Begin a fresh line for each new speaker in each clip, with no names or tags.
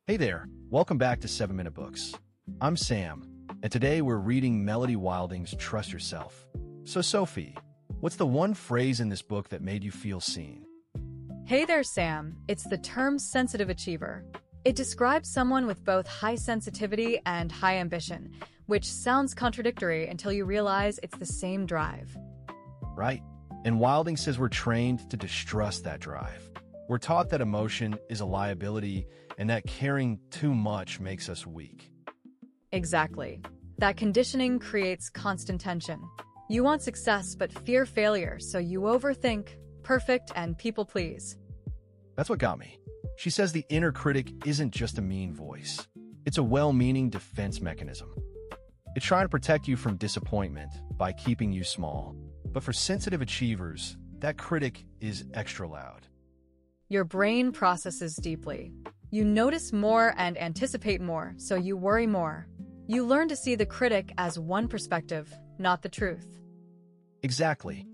Hey there, welcome back to 7 Minute Books. I'm Sam, and today we're reading Melody Wilding's Trust Yourself. So Sophie, what's the one phrase in this book that made you feel seen?
Hey there, Sam. It's the term sensitive achiever. It describes someone with both high sensitivity and high ambition, which sounds contradictory until you realize it's the same drive.
Right? And Wilding says we're trained to distrust that drive. We're taught that emotion is a liability and that caring too much makes us weak.
Exactly. That conditioning creates constant tension. You want success but fear failure, so you overthink, perfect, and people please.
That's what got me. She says the inner critic isn't just a mean voice. It's a well-meaning defense mechanism. It's trying to protect you from disappointment by keeping you small. But for sensitive achievers, that critic is extra loud.
Your brain processes deeply. You notice more and anticipate more, so you worry more. You learn to see the critic as one perspective, not the truth.
Exactly.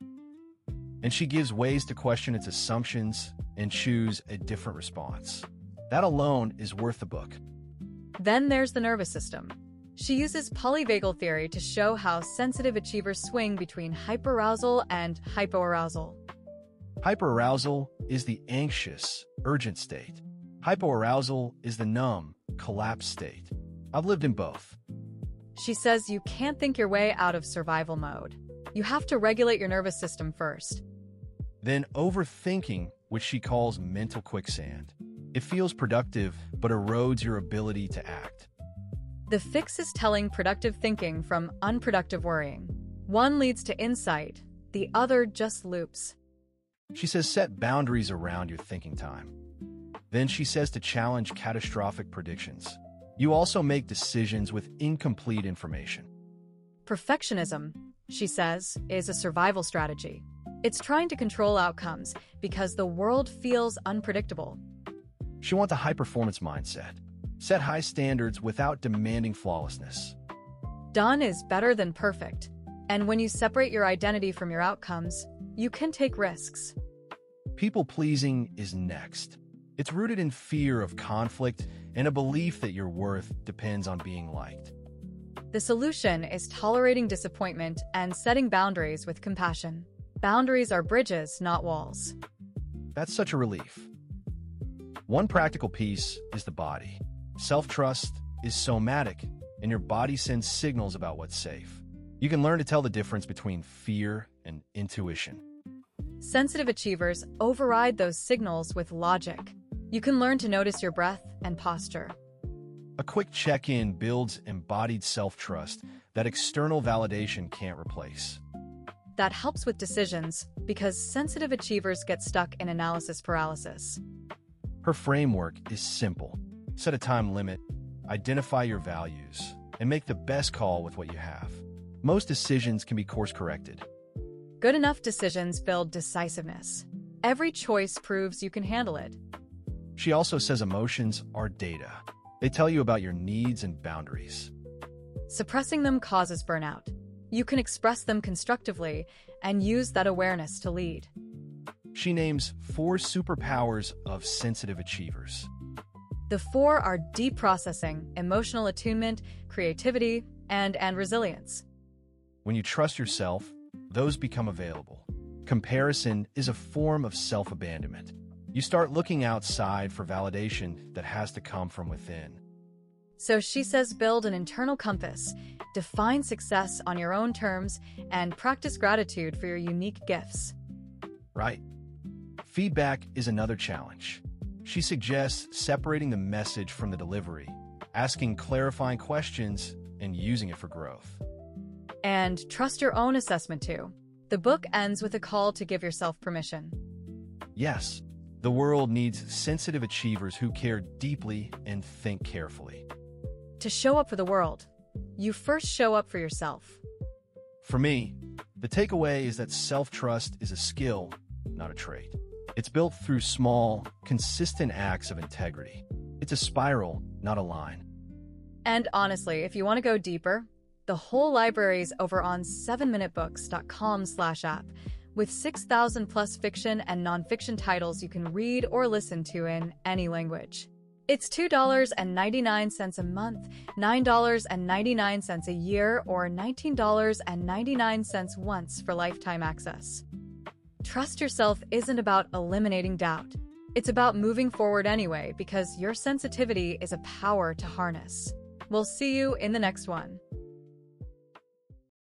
And she gives ways to question its assumptions and choose a different response. That alone is worth the book.
Then there's the nervous system. She uses polyvagal theory to show how sensitive achievers swing between hyperarousal and hypoarousal.
Hyperarousal is the anxious, urgent state. Hypoarousal is the numb, collapsed state. I've lived in both.
She says you can't think your way out of survival mode. You have to regulate your nervous system first.
Then overthinking, which she calls mental quicksand. It feels productive, but erodes your ability to act.
The fix is telling productive thinking from unproductive worrying. One leads to insight, the other just loops.
She says set boundaries around your thinking time. Then she says to challenge catastrophic predictions. You also make decisions with incomplete information.
Perfectionism, she says, is a survival strategy. It's trying to control outcomes because the world feels unpredictable.
She wants a high-performance mindset. Set high standards without demanding flawlessness.
Done is better than perfect. And when you separate your identity from your outcomes, you can take risks.
People-pleasing is next. It's rooted in fear of conflict and a belief that your worth depends on being liked.
The solution is tolerating disappointment and setting boundaries with compassion. Boundaries are bridges, not walls.
That's such a relief. One practical piece is the body. Self-trust is somatic, and your body sends signals about what's safe. You can learn to tell the difference between fear and intuition.
Sensitive achievers override those signals with logic. You can learn to notice your breath and posture.
A quick check-in builds embodied self-trust that external validation can't replace.
That helps with decisions because sensitive achievers get stuck in analysis paralysis.
Her framework is simple. Set a time limit, identify your values, and make the best call with what you have. Most decisions can be course-corrected.
Good enough decisions build decisiveness. Every choice proves you can handle it.
She also says emotions are data. They tell you about your needs and boundaries.
Suppressing them causes burnout. You can express them constructively and use that awareness to lead.
She names 4 superpowers of sensitive achievers.
The 4 are deep processing, emotional attunement, creativity, and resilience.
When you trust yourself, those become available. Comparison is a form of self-abandonment. You start looking outside for validation that has to come from within.
So she says build an internal compass, define success on your own terms, and practice gratitude for your unique gifts.
Right. Feedback is another challenge. She suggests separating the message from the delivery, asking clarifying questions, and using it for growth.
And trust your own assessment too. The book ends with a call to give yourself permission.
Yes, the world needs sensitive achievers who care deeply and think carefully.
To show up for the world, you first show up for yourself.
For me, the takeaway is that self-trust is a skill, not a trait. It's built through small, consistent acts of integrity. It's a spiral, not a line.
And honestly, if you want to go deeper, the whole library is over on 7minutebooks.com/app with 6,000 plus fiction and nonfiction titles you can read or listen to in any language. It's $2.99 a month, $9.99 a year, or $19.99 once for lifetime access. Trust yourself isn't about eliminating doubt. It's about moving forward anyway, because your sensitivity is a power to harness. We'll see you in the next one.